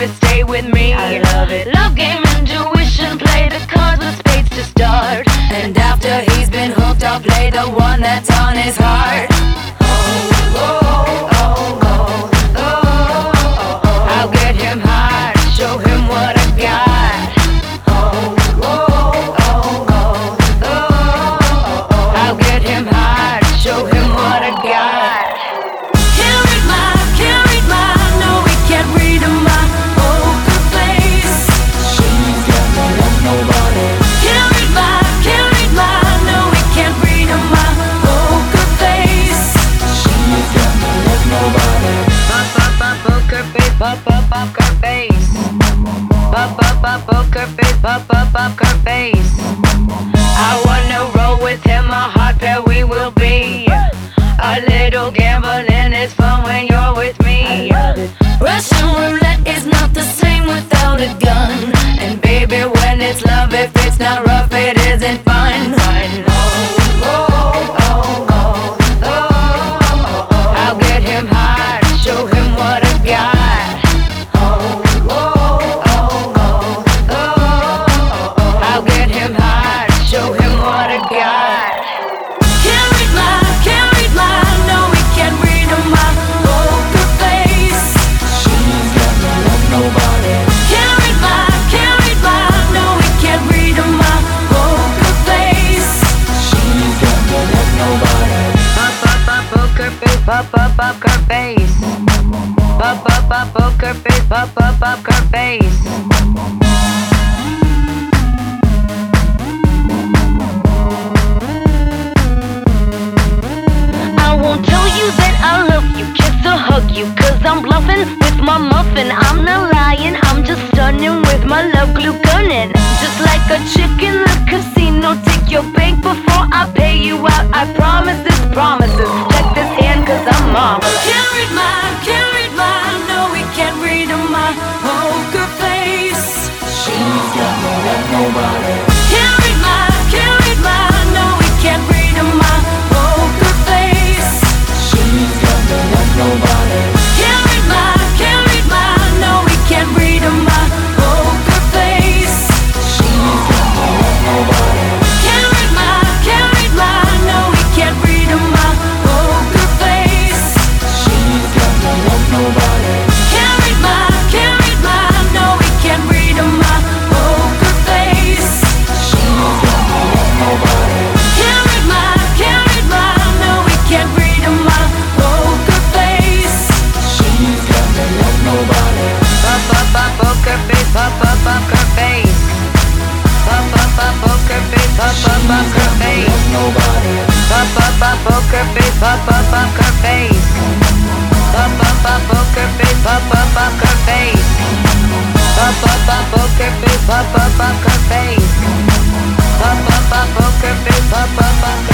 baby, stay with me. I love it. Love game, intuition, play the cards with spades to start. And after he's been hooked, I'll play the one that's on his heart. I'll get him hard, show him what I got. I'll get him hard, show him what I got. Can't read my, no, we can't read my poker face. She's got me like nobody. Can't read my, no, we can't read my poker face. She's got me like nobody. Poker face, poker face. Poker face, poker face. I wanna roll with him, a hot pair we will be. A little gambling is fun when you're with me. Russian roulette is not the same without a gun. And baby, when it's love, if it's not rough, it isn't fun. I'll get him hard, show him what I got. I'll get him hard, show him what I got. Can't read my, no, we can't read my poker face. She's got me like nobody. Can't read my, no, we can't read my poker face. She's got me like nobody. Poker face, poker face. Poker face, poker face. I won't tell you that I love you, kiss or hug you, cause I'm bluffing with my muffin. I'm not lying, I'm just stunning with my love glue gunning. Just like a chick in the casino, take your bank before I pay you out. I promise this promises. Check this hand cause I'm marvelous. Can't read my, no, we can't read my poker face. She's got me like nobody. Can't read my, no, we can't read my poker face. She's got me like nobody. Can't read my, no, we can't read my poker face. She's got me like nobody. Can't read my, no, we can't read my poker face. She's got me like nobody. Can't read my, no, we can't read my poker face. She's got me like nobody. Can't read my, no, we can't read my poker face. She's got me like nobody. Poker face, poker face. Poker face, poker face. Like nobody. Poker face, poker face. Poker face, poker face. Poker face, poker face. Poker face, poker face.